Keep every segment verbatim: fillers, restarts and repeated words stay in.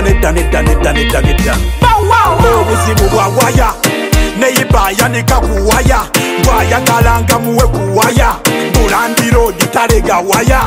nedda nedda nedda nedda nedda obuzibu bwa waya neyiba yanika kuwaya bwayagalanga muwe kuwaya bulandiro ditalega waya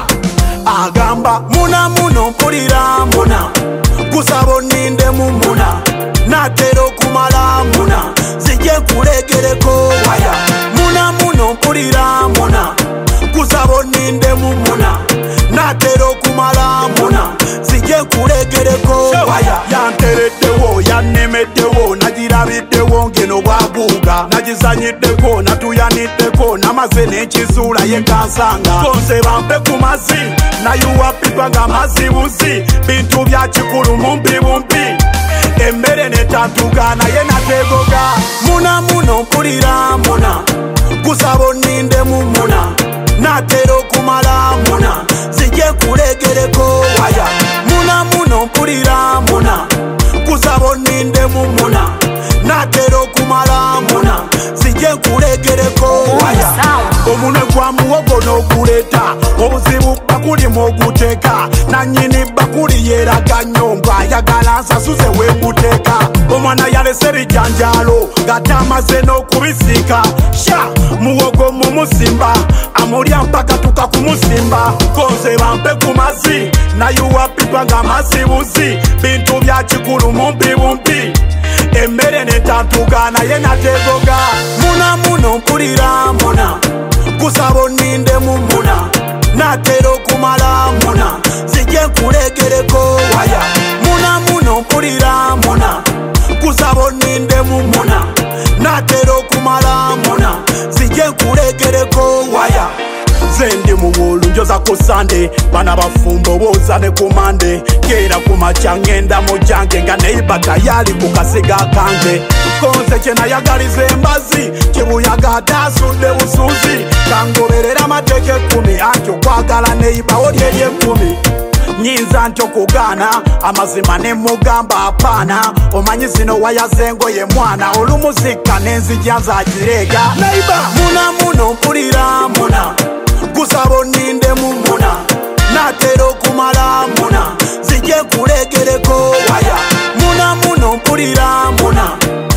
agamba muna muno mpulira muna kusabo ninde mumuna natero kumala muna sije kulegereko waya muna muno mpulira muna kusabo ninde mumuna natero kumala muna sije kulegereko waya yantereddewo yannemeddewo nagirabiddewo ngeno bwaguuga nagizanyiddeko natuyaniddeko namaze n'ekizuula yekansanga konse bampe ku mazzi nayuwa pipa nga mazibuzi bintu bya kikulu mumpi bumpi emmere netantuga naye nategoga muna muno mpulira muna kusabo ninde mumuna natero kumala muna sije kulegereko waya muna muno mpulira muna kusabo ninde mumuna natero kumala muna sije kulegereko waya omunwe gwa muwogo n'oguleeta obuzibu bakuli muguteeka nanyini bakuli yeraga nyomba ayagala nsasuze wenguteeka omwana yalese bijanjalo gatamaze n'okubisiika sha muwogo mumusimba amulya mpaka tuka kumusimba konze bampe ku mazzi nayuwa pipa nga masibuzi bintu bya kikulu mumpi bumpi emmere netantuga naye nategoga muna muno mpulira muna kusabo ninde mumuna natero kumala muna sije kulegereko waya muna muno mpulira muna kusabo ninde mumuna natero kumala muna sije kulegereko waya zendi muwulu njoza ku Sunday bana bafumbo boza ne kumande kera kumacha ngenda mujange nga neiba tayali kukasiga kange konse chena yagalize embazi kibuyaga tasudde busuzi kangoberera mateke kumi antyo kwagala neiba olye kumi nyinza ntyo kugana amazima ne mugamba apana omanyi zino wayazengo ye mwana olumuzika nenzija za kirega neiba muna muno mpulira muna kusabo ninde mumuna natero kumala muna sije kulegereko waya muna muno mpulira muna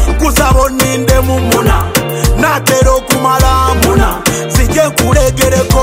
kusabo ninde mumuna natero kumala muna sije kulegereko